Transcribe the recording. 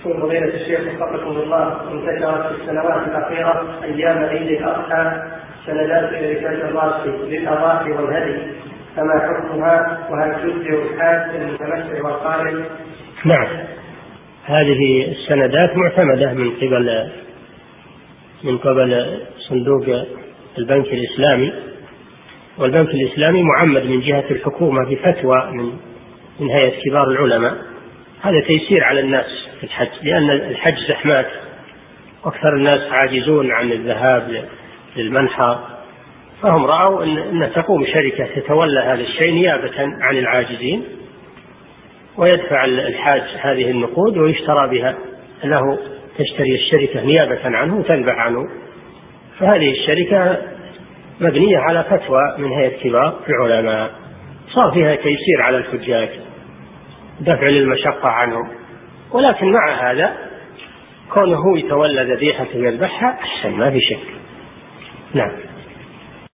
فضيلة الشيخ وفقكم الله، انتشرت في السنوات الأخيرة أيام عيد الأضحى سندات شركات الراسي للأضاحي والهدي، فما حكمها وهل تجزئ الحاج المتمتع والقارن؟ نعم، هذه السندات معتمدة من قبل صندوق البنك الإسلامي، والبنك الإسلامي معمد من جهة الحكومة بفتوى من هيئة كبار العلماء. هذا تيسير على الناس في الحج، لأن الحج زحمات وأكثر الناس عاجزون عن الذهاب للمنحر، فهم رأوا أن تقوم شركة تتولى هذا الشيء نيابة عن العاجزين، ويدفع الحاج هذه النقود ويشترى بها له، تشتري الشركة نيابة عنه وتذبح عنه. فهذه الشركة مبنية على فتوى من هيئة كبار العلماء، صار فيها تيسير على الحجاج، دفع للمشقة عنهم. ولكن مع هذا كونه يتولى ذبيحة ويذبحها أحسن، ما في شك. نعم.